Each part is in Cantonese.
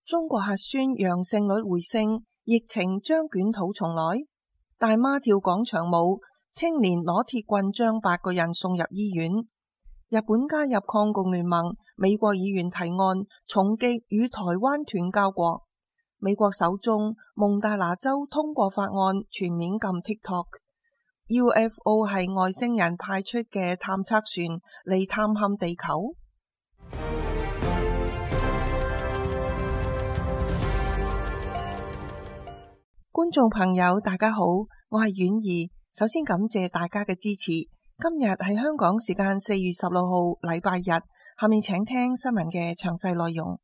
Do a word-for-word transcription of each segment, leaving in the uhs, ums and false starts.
中國核酸陽性率回升，疫情將捲土重來。大媽跳廣場舞，青年攞鐵棍將八個人送入醫院。日本加入抗共聯盟，美國議員提案重擊與台灣斷交國。美國首宗蒙大拿州通過法案全面禁 TikTok。U F O 係外星人派出嘅探測船嚟探勘地球。觀眾朋友大家好，我係婉兒，首先感謝大家嘅支持。今日係香港時間四月十六號禮拜日，下面請聽新聞嘅詳細內容。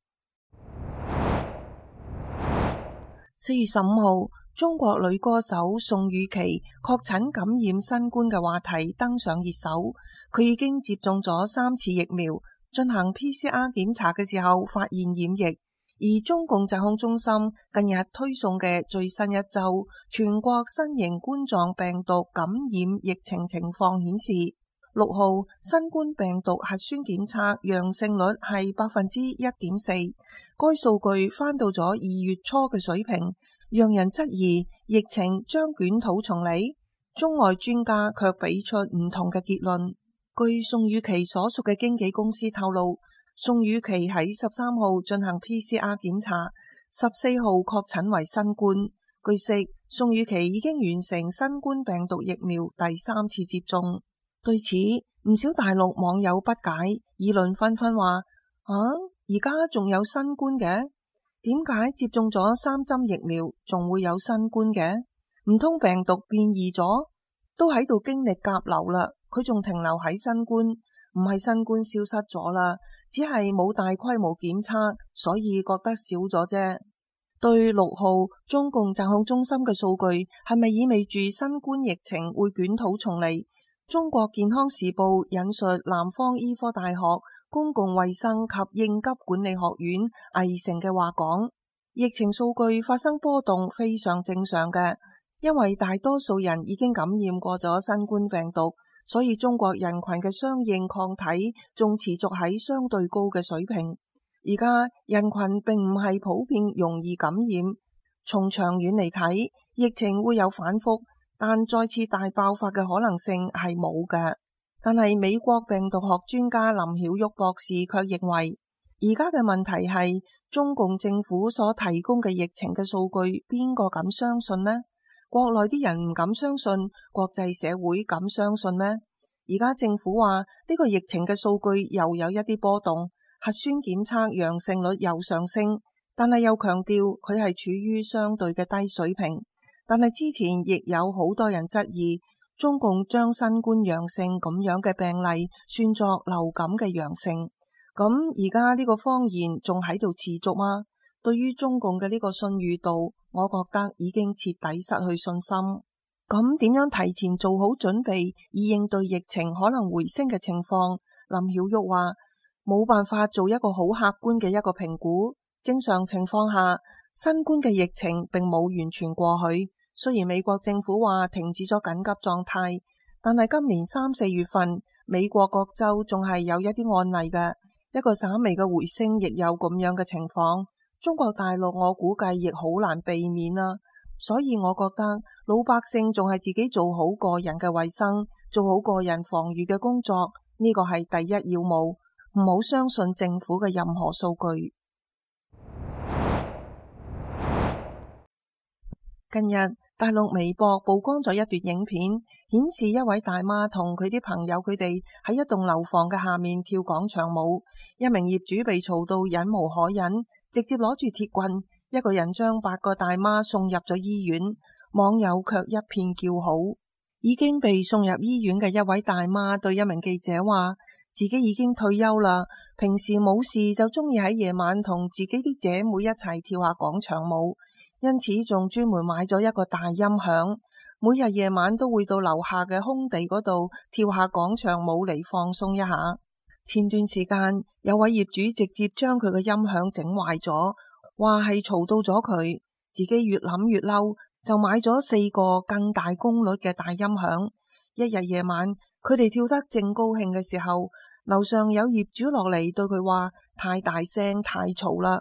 四月十五號，中國女歌手宋雨琦確診感染新冠嘅話題登上熱搜。佢已經接種咗三次疫苗，進行 P C R 檢查嘅時候發現染疫。而中共疾控中心近日推送嘅最新一周全國新型冠狀病毒感染疫情情況顯示，六號新冠病毒核酸檢測陽性率係百分之一點四，該數據翻到咗二月初嘅水平，讓人質疑疫情將捲土重來。中外專家卻俾出唔同嘅結論。據宋雨琦所屬嘅經紀公司透露，宋雨琦喺十三號進行 P C R 檢查，十四號確診為新冠。據悉，宋雨琦已經完成新冠病毒疫苗第三次接種。對此，唔少大陸網友不解，議論紛紛話：啊，而家仲有新冠嘅？點解接種咗三針疫苗仲會有新冠嘅？唔通病毒變異咗？都喺度經歷甲流啦，佢仲停留喺新冠？唔係新冠消失咗啦，只係冇大規模檢測，所以覺得少咗啫。對六號中共疾控中心嘅數據係咪意味住新冠疫情會捲土重來？中國健康時報引述南方醫科大學公共衛生及應急管理學院魏成嘅話講，疫情數據發生波動非常正常嘅，因為大多數人已經感染過咗新冠病毒。所以中國人群嘅相應抗體仲持續喺相對高嘅水平。而家人群並唔係普遍容易感染，從長遠嚟睇，疫情會有反覆，但再次大爆發嘅可能性係冇嘅。但係美國病毒學專家林曉旭博士卻認為，而家嘅問題係中共政府所提供嘅疫情嘅數據，邊個敢相信呢？國內啲人唔敢相信，國際社會敢相信咩？而家政府話呢個疫情嘅數據又有一啲波動，核酸檢測陽性率又上升，但係又強調佢係處於相對嘅低水平。但係之前亦有好多人質疑，中共將新冠陽性咁樣嘅病例算作流感嘅陽性。咁而家呢個謊言仲喺度持續嗎？對於中共嘅呢個信譽度，我覺得已經徹底失去信心。咁點樣提前做好準備以應對疫情可能回升嘅情況？林曉旭話冇辦法做一個好客觀嘅一個評估。正常情況下，新冠嘅疫情並冇完全過去。雖然美國政府話停止咗緊急狀態，但係今年三四月份美國各州仲係有一啲案例嘅，一個稍微嘅回升亦有咁樣嘅情況。中國大陸我估計亦好難避免啦，所以我覺得老百姓仲係自己做好個人嘅衛生，做好個人防禦嘅工作，呢個係第一要務，唔好相信政府嘅任何數據。近日大陸微博曝光咗一段影片，顯示一位大媽同佢啲朋友佢哋喺一棟樓房嘅下面跳廣場舞，一名業主被嘈到忍無可忍，直接攞住鐵棍，一個人將八個大媽送入咗醫院。網友卻一片叫好。已經被送入醫院嘅一位大媽對一名記者話，自己已經退休啦，平時冇事就中意喺夜晚同自己啲姐妹一齊跳下廣場舞，因此仲專門買咗一個大音響，每日夜晚都會到樓下嘅空地嗰度跳下廣場舞嚟放鬆一下。前段時間有位業主直接將佢嘅音響整壞咗，話係嘈到咗佢，自己越諗越嬲，就買咗四個更大功率嘅大音響。一日夜晚佢哋跳得正高興嘅時候，樓上有業主落嚟對佢話太大聲太嘈啦，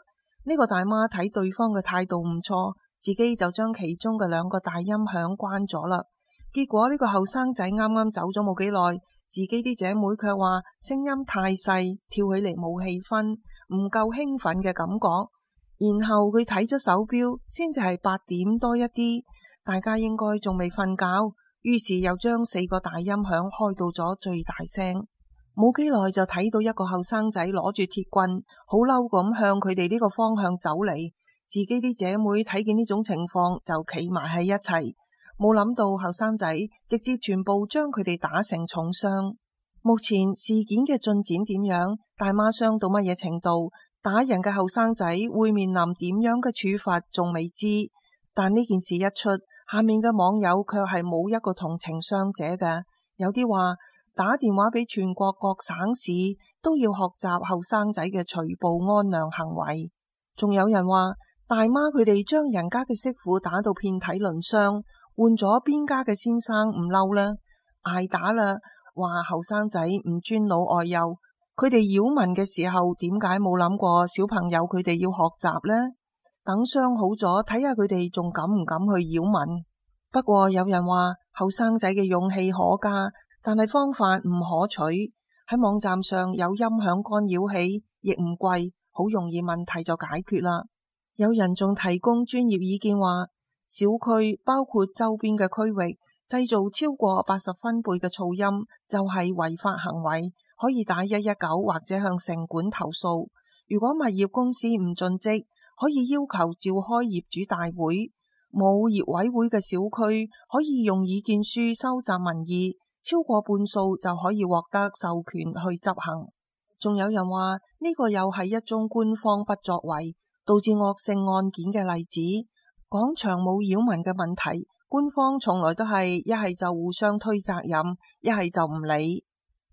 呢個大媽睇對方嘅態度唔錯，自己就將其中嘅兩個大音響關咗啦。結果呢個後生仔啱啱走咗冇幾耐，自己啲姐妹卻話聲音太細，跳起嚟冇氣氛，唔夠興奮嘅感覺。然後佢睇咗手錶，先至係八點多一啲，大家應該仲未瞓覺，於是又將四個大音響開到咗最大聲。冇幾耐就睇到一個後生仔攞住鐵棍，好嬲咁向佢哋呢個方向走嚟。自己啲姐妹睇見呢種情況就企埋喺一齊，冇諗到後生仔直接全部將佢哋打成重傷。目前事件嘅進展點樣？大媽傷到乜嘢程度？打人嘅後生仔會面臨點樣嘅處罰仲未知。但呢件事一出，下面嘅網友卻係冇一個同情傷者嘅。有啲話打電話俾全國各省市都要學習後生仔嘅隨步安良行為。仲有人話大媽佢哋將人家嘅媳婦打到遍體鱗傷，換咗邊家嘅先生唔嬲呢？挨打啦，話後生仔唔尊老愛幼。佢哋擾民嘅時候點解冇諗過小朋友佢哋要學習呢？等傷好咗睇下佢哋仲敢唔敢去擾民。不過有人話後生仔嘅勇氣可嘉，但係方法唔可取。喺網站上有音響干擾器，亦唔貴，好容易問題就解決啦。有人仲提供專業意見話，小區包括周邊嘅區域製造超過八十分貝嘅噪音就係違法行為，可以打一一九或者向城管投訴。如果物業公司唔盡職，可以要求召開業主大會。冇業委會嘅小區可以用意見書收集民意，超過半數就可以獲得授權去執行。仲有人話呢個又係一宗官方不作為導致惡性案件嘅例子。廣場舞擾民嘅問題，官方從來都係一係就互相推責任，一係就唔理。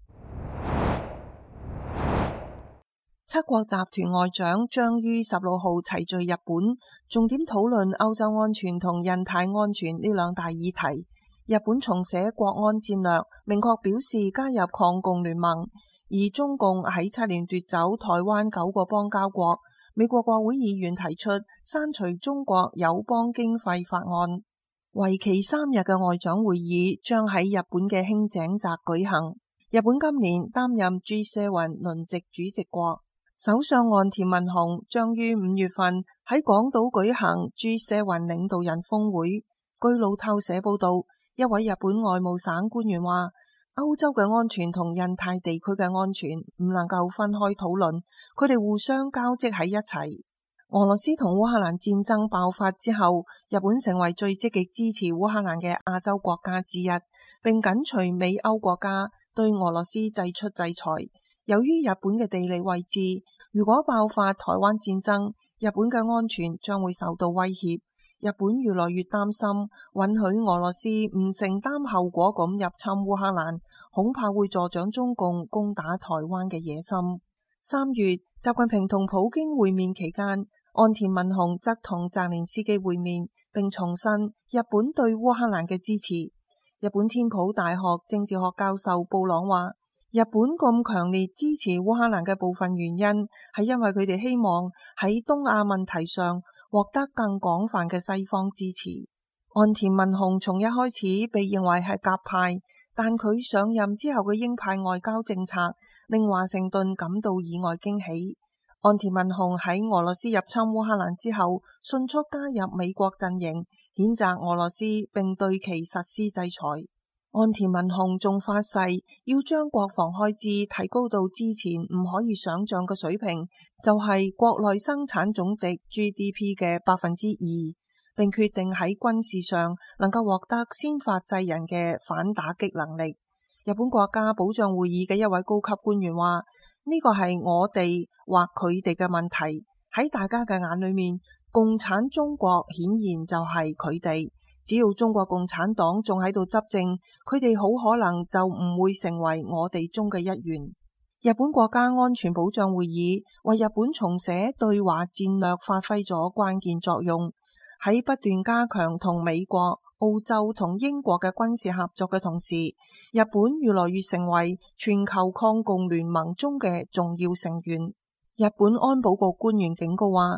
七國集團外長將於十六號齊聚日本，重點討論歐洲安全同印太安全呢兩大議題。日本重寫國安戰略，明確表示加入抗共聯盟，而中共喺七年奪走台灣九個邦交國。美國國會議員提出刪除中國友邦經費法案。為期三日嘅外長會議將喺日本嘅輕井澤舉行。日本今年擔任 G 七 輪值主席國。首相岸田文雄將於五月份喺廣島舉行 G 七 領導人峰會。據路透社報道，一位日本外務省官員話，歐洲嘅安全同印太地區嘅安全唔能夠分開討論，佢哋互相交織喺一齊。俄羅斯同烏克蘭戰爭爆發之後，日本成為最積極支持烏克蘭嘅亞洲國家之一，並緊隨美歐國家對俄羅斯祭出制裁。由於日本嘅地理位置，如果爆發台灣戰爭，日本嘅安全將會受到威脅。日本越來越擔心允許俄羅斯唔承擔後果咁入侵烏克蘭，恐怕會助長中共攻打台灣嘅野心。三月，習近平同普京會面期間，岸田文雄則同澤連斯基會面，並重申日本對烏克蘭嘅支持。日本天普大學政治學教授布朗話，日本咁強烈支持烏克蘭嘅部分原因係因為佢哋希望喺東亞問題上獲得更廣泛嘅西方支持。岸田文雄從一開始被認為係鴿派，但佢上任之後嘅鷹派外交政策令華盛頓感到意外驚喜。岸田文雄喺俄羅斯入侵烏克蘭之後，迅速加入美國陣營，譴責俄羅斯並對其實施制裁。岸田文雄仲發誓要將國防開支提高到之前唔可以想象嘅水平，就係國內生產總值 G D P 嘅百分之二，並決定喺軍事上能夠獲得先發制人嘅反打擊能力。日本國家保障會議嘅一位高級官員話：呢個係我哋或佢哋嘅問題，喺大家嘅眼裏面，共產中國顯然就係佢哋。只要中國共產黨仲喺度執政，佢哋好可能就唔會成為我哋中嘅一員。日本國家安全保障會議為日本重寫對華戰略發揮咗關鍵作用，喺不斷加強同美國、澳洲同英國嘅軍事合作嘅同時，日本越來越成為全球抗共聯盟中嘅重要成員。日本安保局官員警告話，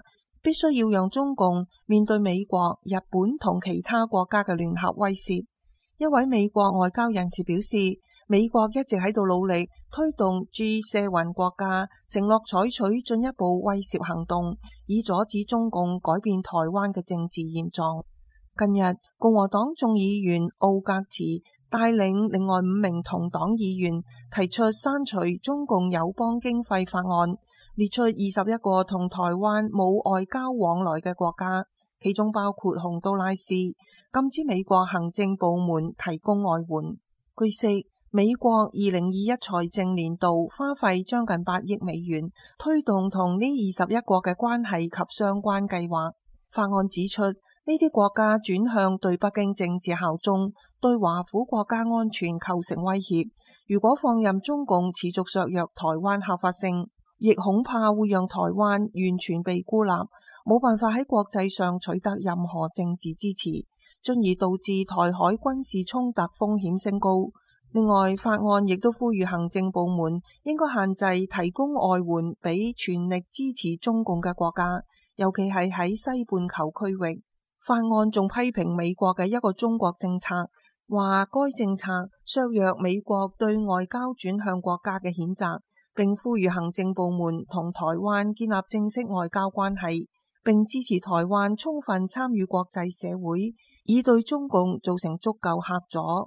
必須要讓中共面對美國、日本同其他國家嘅聯合威懾。一位美國外交人士表示，美國一直喺度努力推動 G 七 國家承諾採取進一步威懾行動，以阻止中共改變台灣嘅政治現狀。近日，共和黨眾議員奧格茨帶領另外五名同黨議員提出刪除中共友邦經費法案，列出二十一個同台灣冇外交往來嘅國家，其中包括洪都拉斯，禁止美國行政部門提供外援。據悉，美國二零二一財政年度花費將近八億美元，推動同呢二十一國嘅關係及相關計劃。法案指出，呢啲國家轉向對北京政治效忠，對華府國家安全構成威脅。如果放任中共持續削弱台灣合法性，亦恐怕會讓台灣完全被孤立，冇辦法喺國際上取得任何政治支持，進而導致台海軍事衝突風險升高。另外，法案亦都呼籲行政部門應該限制提供外援俾全力支持中共嘅國家，尤其係喺西半球區域。法案仲批評美國嘅一個中國政策，話該政策削弱美國對外交轉向國家嘅譴責，並呼籲行政部門同台灣建立正式外交關係，並支持台灣充分參與國際社會，以對中共造成足夠嚇阻。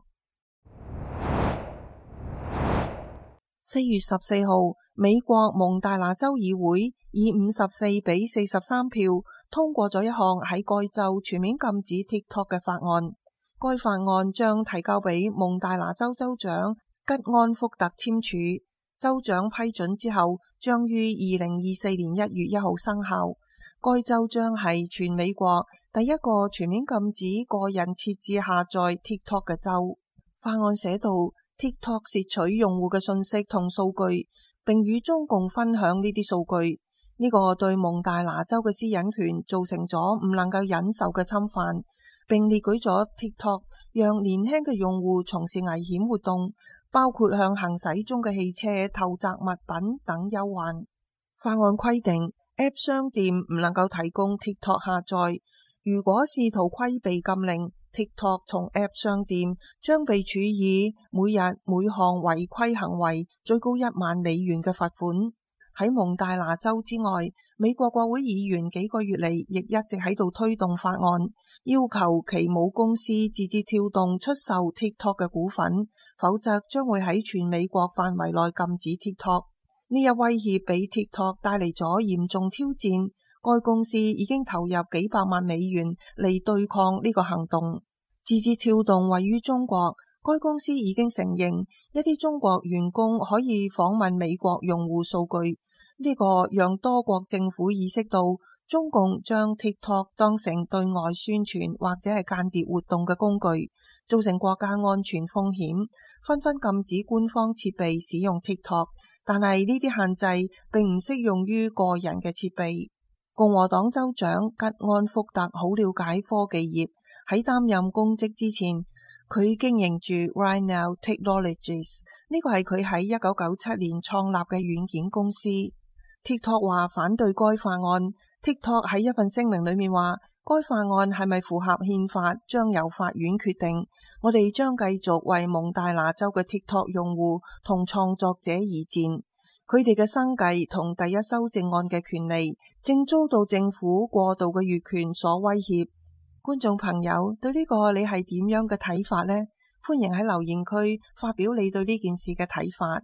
四月十四號，美國蒙大拿州議會以五十四比四十三票通過咗一項喺該州全面禁止 TikTok 嘅法案。該法案將提交俾蒙大拿州州長吉安福特簽署，州長批准之後，將於二零二四年一月一號生效。該州將係全美國第一個全面禁止個人設置下載 TikTok 嘅州。法案寫到，TikTok 竊取用戶嘅信息同數據，並與中共分享呢啲數據，呢、這個對蒙大拿州嘅私隱權造成咗唔能夠忍受嘅侵犯，並列舉咗 TikTok 讓年輕嘅用戶從事危險活動，包括向行駛中嘅汽車投擲物品等憂患。法案規定 App 商店唔能夠提供 TikTok 下載，如果試圖規避禁令，TikTok 同 App 商店將被處以每日每項違規行為最高一萬美元嘅罰款。喺蒙大拿州之外，美國國會議員幾個月嚟亦一直喺度推動法案，要求其母公司字節跳動出售 TikTok 嘅股份，否則將會喺全美國範圍內禁止 TikTok。呢一威脅俾 TikTok 帶嚟咗嚴重挑戰。該公司已經投入幾百萬美元嚟對抗呢個行動。字節跳動位於中國，該公司已經承認一啲中國員工可以訪問美國用戶數據。呢個讓多國政府意識到中共將 TikTok 當成對外宣傳或者係間諜活動嘅工具，造成國家安全風險，紛紛禁止官方設備使用 TikTok。但係呢啲限制並唔適用於個人嘅設備。共和黨州長吉安福特好了解科技業，喺擔任公職之前，佢經營住 Right Now Technologies， 呢個係佢喺一九九七年創立嘅軟件公司。TikTok 話反對該法案。TikTok 喺一份聲明裏面話，該法案係咪符合憲法將由法院決定。我哋將繼續為蒙大拿州嘅 TikTok 用戶同創作者而戰。佢哋嘅生計同第一修正案嘅權利正遭到政府過度嘅越權所威脅。觀眾朋友，對呢個你係點樣嘅睇法呢？歡迎喺留言區發表你對呢件事嘅睇法。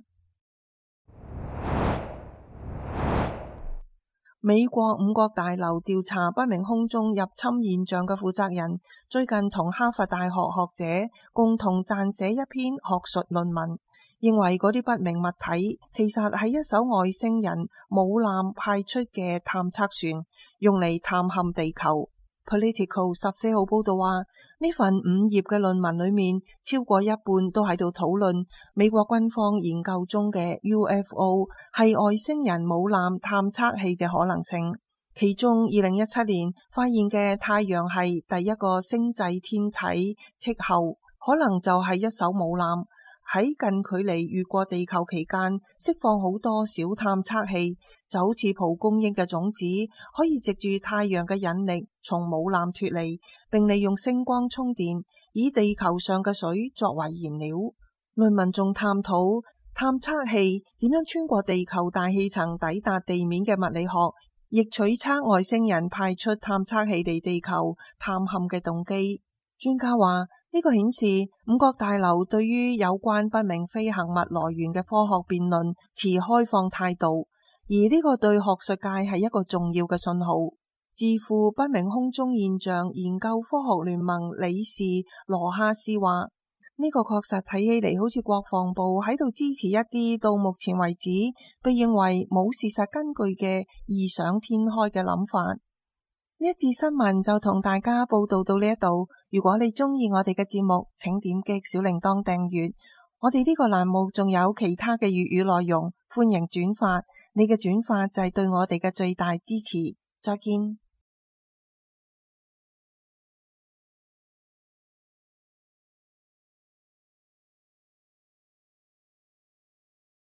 美國五角大樓調查不明空中入侵現象嘅負責人，最近同哈佛大學學者共同撰寫一篇學術論文，認為嗰啲不明物體其實係一艘外星人母艦派出嘅探測船，用嚟探勘地球。Political 十四號報道話，呢份五頁嘅論文裏面，超過一半都喺度討論美國軍方研究中嘅 U F O 係外星人母艦探測器嘅可能性。其中，二零一七年發現嘅太陽系第一個星際天體斥候，可能就係一艘母艦。 喺近距離越過地球期間釋放好多小探測器，就好似蒲公英嘅種子，可以藉住太陽嘅引力從母艦脫離，並利用星光充電，以地球上嘅水作為燃料。論文仲探討探測器點樣穿過地球大氣層抵達地面嘅物理學，亦取測外星人派出探測器嚟地球探險嘅動機。專家話，呢個顯示五角大樓對於有關不明飛行物來源嘅科學辯論持開放態度，而呢個對學術界係一個重要嘅信號。智庫不明空中現象研究科學聯盟理事羅哈斯話，呢個確實睇起嚟好似國防部喺度支持一啲到目前為止被認為冇事實根據嘅異想天開嘅諗法。呢一節新聞就同大家報道到呢一度。如果你中意我哋嘅節目，請點擊小鈴鐺訂閱。我哋呢個欄目仲有其他嘅粵語內容，歡迎轉發。你嘅轉發就係對我哋嘅最大支持。再見。